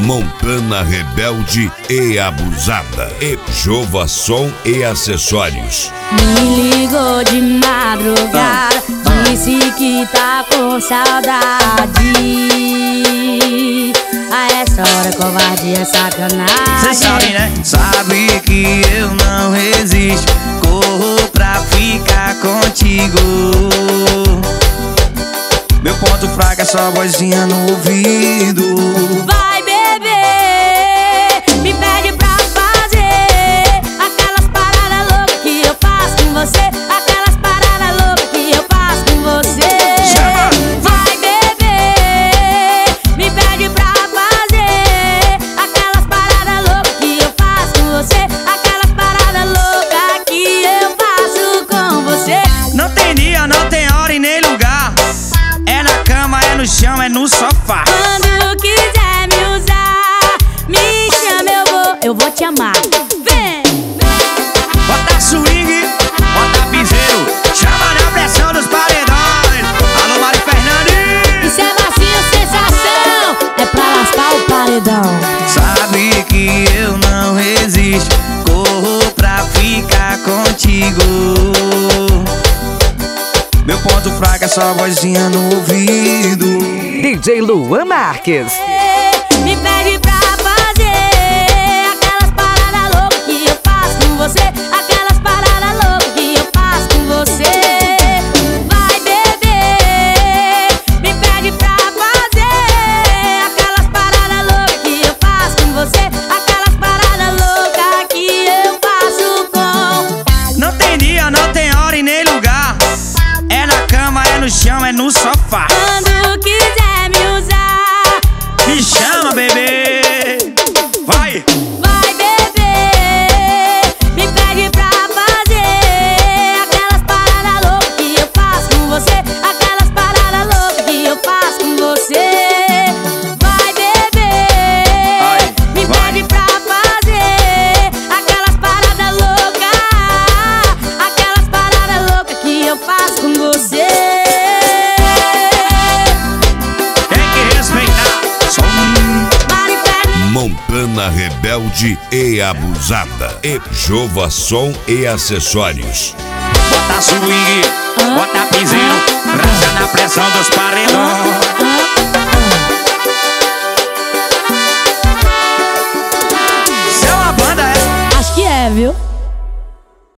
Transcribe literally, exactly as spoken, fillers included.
Montana rebelde e abusada. E Jova Som e Acessórios. Me ligou de madrugada, disse que tá com saudade. A essa hora covardia é sacanagem. Cê sabe, né? Sabe que eu não resisto, corro pra ficar contigo. Meu ponto fraco é só vozinha no ouvido. Vai beber, me pede pra fazer aquelas paradas loucas que eu faço com você. Aquelas paradas loucas que eu faço com você. Chama! Vai beber, me pede pra fazer aquelas paradas loucas que eu faço com você. Aquelas paradas loucas que eu faço com você. Não tem dia, não tem hora e nem lugar. É na cama, é no chão, é no sofá. Quando quiser me usar, me chama, eu vou, eu vou te amar. Vem, Bota swing, bota piseiro, chama na pressão dos paredões. Alô, Mari Fernandes. isso é massinha sensação, é pra lascar o paredão. Sabe que eu não resisto, corro pra ficar contigo. Meu ponto fraco é só vozinha no ouvido. D J Luan Marques. Me pede pra fazer aquelas paradas loucas que eu faço com você. Aquelas paradas loucas que eu faço com você. Vai beber, me pede pra fazer aquelas paradas loucas que eu faço com você. Aquelas paradas loucas que eu faço com. Não tem dia, não tem hora e nem lugar. É na cama, é no chão, é no sofá. Quando quiser me usar, Me chama, bebê. Vai! vai beber, me pede pra fazer aquelas paradas loucas que eu faço com você. Aquelas paradas loucas que eu faço com você. Vai beber, Ai, me vai. pede pra fazer aquelas paradas loucas. Aquelas paradas loucas que eu faço com você. Tem que respeitar. Som. Mari Fernandes. Montana rebelde e abusada. E Jova Som e Acessórios. Bota swing, bota piseiro, racha na pressão dos paredões. Isso é uma banda, é? Acho que é, viu?